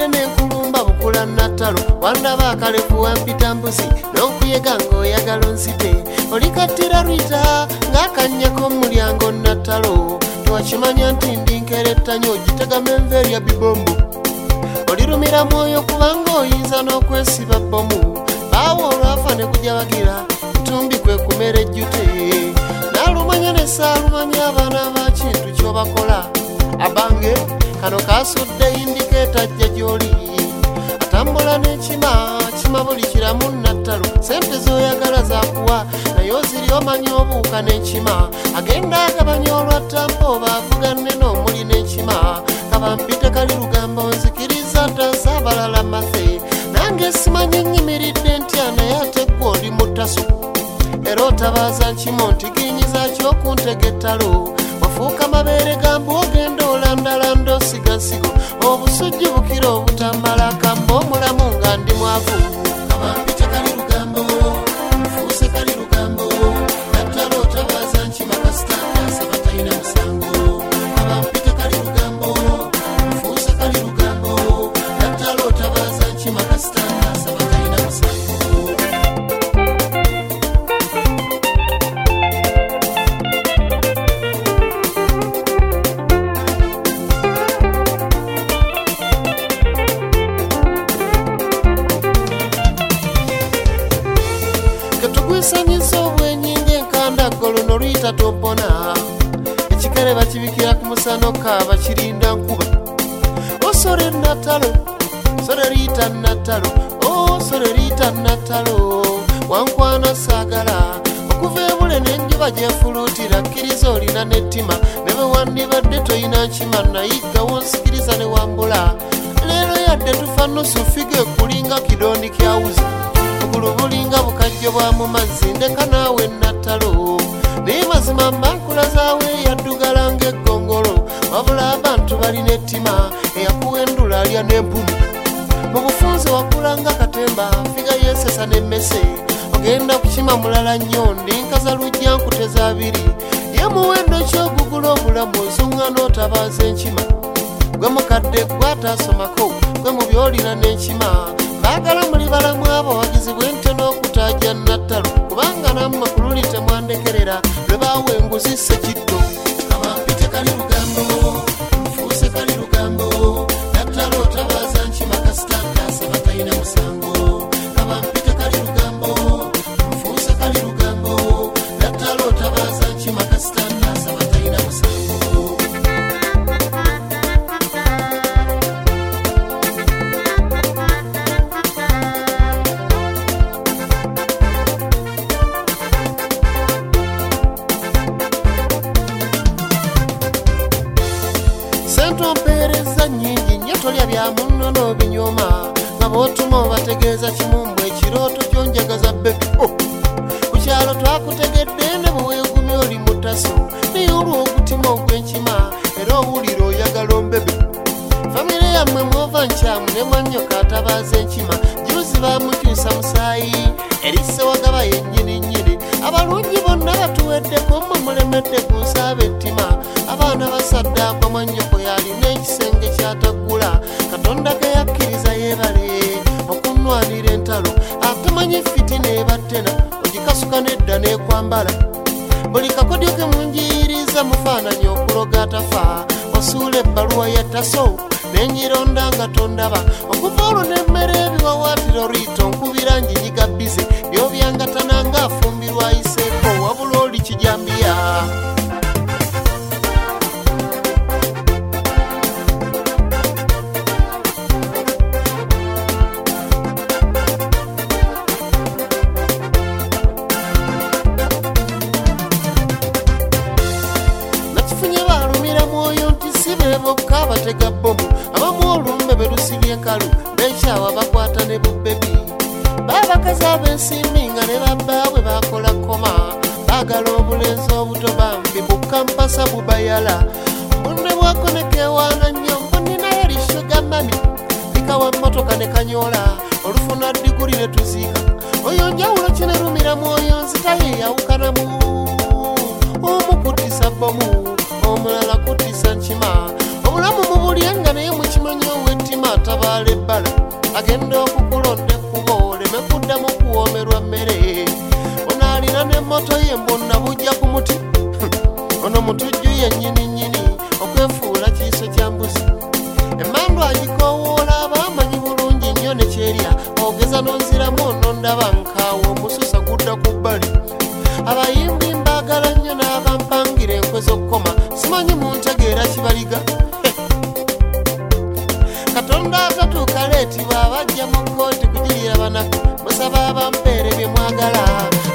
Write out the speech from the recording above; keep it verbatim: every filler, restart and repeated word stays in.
nkuwulidde n'enkulumba bukula Natalo wandaba akalefu wampita mbuzi n'okuyega ng'oyagala onsite olikattira Rwita ng'akannyako mulyango Natalo tewakimanya nti ndi nkerettanyo ogitagama enva erya bibombo olirumira mwoyo kubanga oyinza n'okwesiba bbomu awo olwafa ne kujabagira ntumbi kwe kumera ejjute naalumanya ne saalumanya abaana ba kintu ky'obakola abange kano kasudde indikeeta ajja gy'oli atambula n'ekima kima buli kiramu Natalo sente z'oyagala zakuwa naye oziri omanya obuuka n'ekima agenda agabanya olwattampa oba avugane n'omuli n'ekima kabampite kali lugambo nzikiriza ntasa abalala mafe nange simanyi nnyimiridde ntya naye ate ggwe oli mutaso era otabaaza nkimo ntiginyiza ky'okuntega ettalo wafuuka mabeere gambu ogenda olandalanda osiga nsigo obusujju bukira obutambala kamba omulamu nga ndi mwavu kabampite kali lugambo nfuuse kali lugambo Natalo otabaaza nkima kasitankasa batalina musango kabampite kali lugambo nfuuse kali lugambo Natalo otabaaza nkima kasitankasa batalina musango ketugwisanyiza obwenyingi enkanda golono Rwita topona ekikere bakibikira ku musano kaaba kirinda nkuba osore Natalo sore Rwita Natalo osore Rwita Natalo wankwana saagala okuva ebule n'enjuba gyefuluutira kkiriza olina n'ettima ne bwe wandibadde toyina nkima nayigga wonsikiriza ne wambula leero yadde tufa nusu figa ekulinga kidondi kyawuzi obugulu bulinga bukajjo bwa mu mazzi ndeka naawe Natalo naye mazima mbankulazawe yaddugala ng'eggongolo wabula abantu balina ettima eyakuwendula alya n'empumu mu bufunze wakulanga katemba figa yesesa n'emmese ogenda kukima mulala nnyo ndinkaza lujja nkuteza abiri ye muwendo ky'ogugula obulamu ozuŋŋana otabaaza enkima gwe mukadde gwe ataasomako gwe mu byolina n'enkima baagala muli balamu abo wagizi bwente n'okutaaja Natalo kubanga nammwe ku luli temwandekerera lwe baawa enguzi ssekitto kabampite kali lugambo nfuuse kali lugambo Natalo otabaaza nkima kasitankasa batalina musango kabampite kali lugambo nfuuse kali lugambo Natalo otabaaza nkima kasitankasa batalina musango sentompeereza nnyingi nnyo tolya bya munno n'obinyoma nga bw'otuma obategeeza kimumbwe ekirooto kyonjagaza bebi ku kyalo twakutegedde ne bwe weegumya oli mutaso naye olw'ogutima ogw'enkima era owulira oyagala ombebe famire yammwe mwova nkyamu ne mwanyoka atabaaza enkima juzi baamukyusa musaayi erisse wagaba yennyini nnyini abalungi bonna batuweddeko mmwe mulemedde ku nsaaba ettima abaana basaddaakwa mwannyoko yalina ekisenge kyataggula katonda ke yakkiriza yeebale okunwanira entalo atamanyi fiti n'ebattena ogikasuka nedda n'ekwambala buli kakodyo ke munjiyiriza mufaananyi okuloga atafa osuula ebbaluwa ya taso nenyironda nga tondaba okuva olwo nemmere ebiwawaatiro Rwita nkubira njinyiga bize byobyangatana ng'afumbirwa ayiseeko wabula oli kijambiya bokka batega bbomu abamu olumbe belusibye enkalu benkyawa bakwata ne bubbebi babakazi ab'ensimbi nga ne babbaabwe bakola koma baagala obulenzi obuto bambi bukampasa bubayala bunne bwakonekewaana nnyo mbuninayo lishuga mami likawa mmotoka ne kanyola olufuna diguli ne tuziika oyo njawulo kinerumira mwoyo nzitaye yawukanamu omu kutisa bbomu omulala kutisa nkima obulamu mubulyenga naye mukimanyi ow'ettima atabaala ebbala agenda okukulonda ekkubo oleme kuddamu kuwoomerwa mmere. Ono alina n'emmoto ye mbonna bujja ku muti. Ono mutujju yennyini nnyini okwefuula kiiso kya mbuzi. Emmandu agikoowoola abamanyi bulungi nnyo ne kyerya ogeza n'onziramu ono ndaba nkaawo omususa gudda ku bbali. Abayimbi mbaagala nnyo n'abampangira enkwe z'okkoma simanyi muntegeera kibaliga. Katonda atatuuka leeti bw'abajja mu kkooti kugirira bana musaba abampeere bye mwagala.